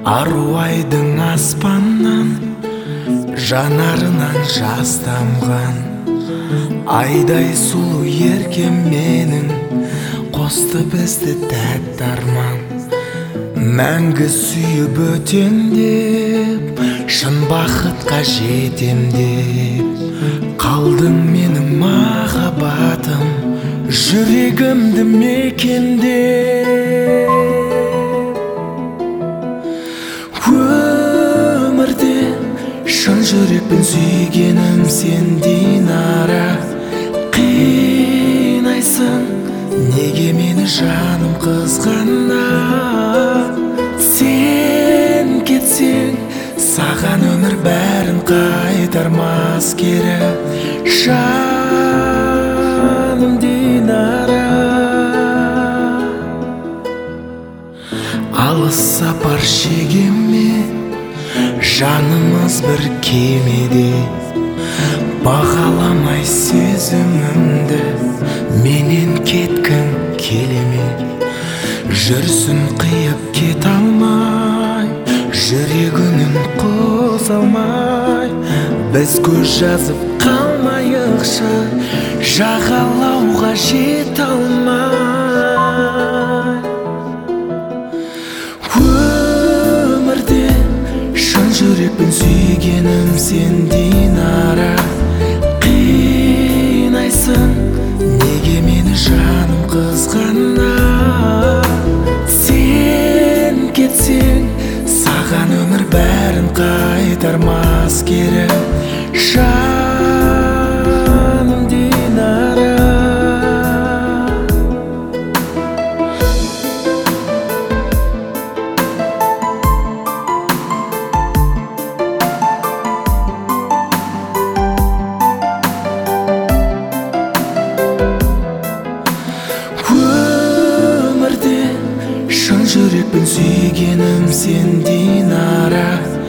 ару айдың аспаннан жанарынан жас тамған, айдай сұлу еркем менің қосты бізді тәтті арман. Мәңгі сүйіп өтем деп, шын бақытқа жетем деп, қалдың менің махаббатым жүрегімді мекендеп. Өмірде шын жүрекпен сүйгенім сен, Динара. Қинайсың неге мені жаным қызғанар? Сен кетсең саған өмір бәрін қайтармас кері. Жаным Динара, алыс сапар шегеме, жанымыз бір кемеде. Бағаламай сезімімді менен кеткің келеме. Жүрсін қиып кет алмай, жүрегінің қоса алмай. Біз көз жазып қалмайықшы, жағалауға жете алмай. Өмірде шын жүрекпен сүйгенім сен, Динара. Қинайсың неге мені жаным қызғанар? Сен кетсең саған өмір бәрін қайтармас кері. Жаным Динара. Жүрекпен сүйгенім сен, Динара.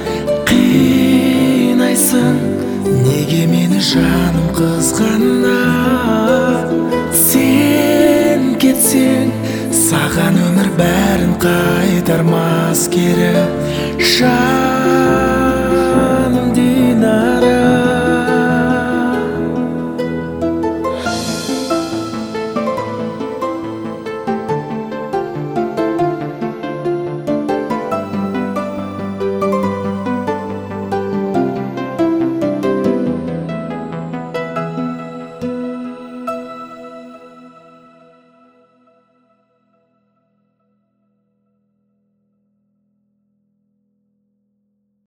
Қинайсың неге мені жаным қызғанар? Сен кетсең саған өмір бәрін қайтармас кері. Жаным Динара.